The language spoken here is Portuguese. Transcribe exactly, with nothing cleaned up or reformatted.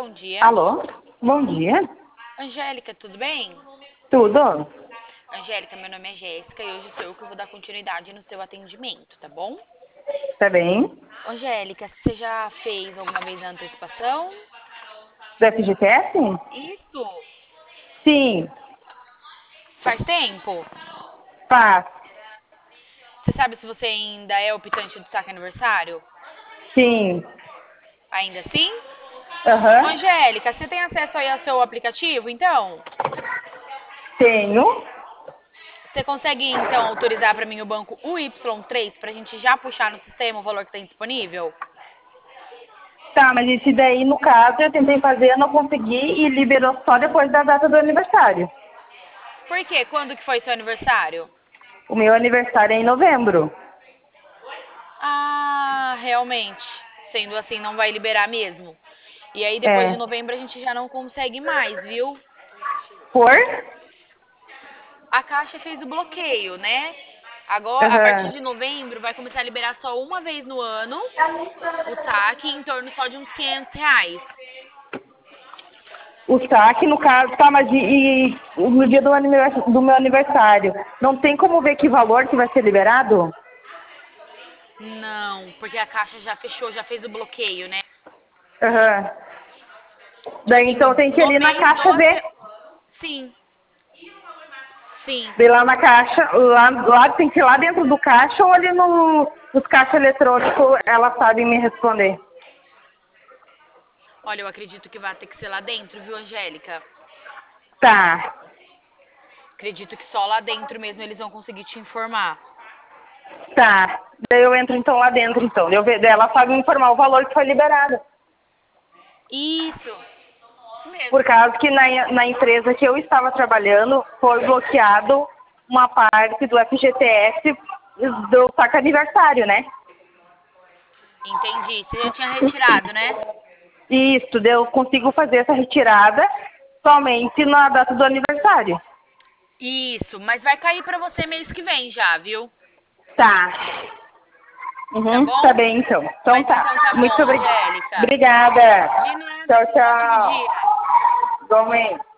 bom dia. Alô? Bom dia. Angélica, tudo bem? Tudo? Angélica, meu nome é Jéssica e hoje sou eu que vou dar continuidade no seu atendimento, tá bom? Tá bem? Angélica, você já fez alguma vez a antecipação? Do F G T S? Isso! Sim, Faz tempo? faz. Você sabe se você ainda é optante do saque aniversário? Sim. Ainda assim? Ô, Aham. Angélica, você tem acesso aí ao seu aplicativo, então? Tenho. Você consegue, então, autorizar para mim o banco U Y três para a gente já puxar no sistema o valor que tem disponível? Tá, mas esse daí, no caso, eu tentei fazer, eu não consegui e liberou só depois da data do aniversário. Por quê? Quando que foi seu aniversário? O meu aniversário é em novembro. Ah, realmente. Sendo assim, não vai liberar mesmo. E aí, depois de É. novembro, a gente já não consegue mais, viu? Por? A Caixa fez o bloqueio, né? Agora, a partir Aham. de novembro, vai começar a liberar só uma vez no ano o saque em torno só de uns quinhentos reais. O saque, no caso, tá, mas e, e no dia do, anivers- do meu aniversário, não tem como ver que valor que vai ser liberado? Não, porque a Caixa já fechou, já fez o bloqueio, né? Aham. Tipo Daí, assim, então, tem que ir no ali na mês caixa do ver. seu... Sim, sim. Vê lá na caixa, lá, lá tem que ir lá dentro do caixa ou ali no, nos caixas eletrônicos, elas sabem me responder. Olha, eu acredito que vai ter que ser lá dentro, viu, Angélica? Tá. Acredito que só lá dentro mesmo eles vão conseguir te informar. Tá. Daí eu entro então lá dentro então. Eu ve- daí ela sabe me informar o valor que foi liberado. Isso, isso Por mesmo. causa que na, na empresa que eu estava trabalhando foi bloqueado uma parte do F G T S do saco aniversário, né? Entendi. Você já tinha retirado, né? Isso, daí eu consigo fazer essa retirada somente na data do aniversário. Isso, mas vai cair pra você mês que vem já, viu? Tá. Tá Uhum, tá bom? bem então. Então Mas tá. então tá Muito bom, obri- Angélica. obrigada. De nada, Tchau, tenha um ótimo tchau. dia. Igualmente.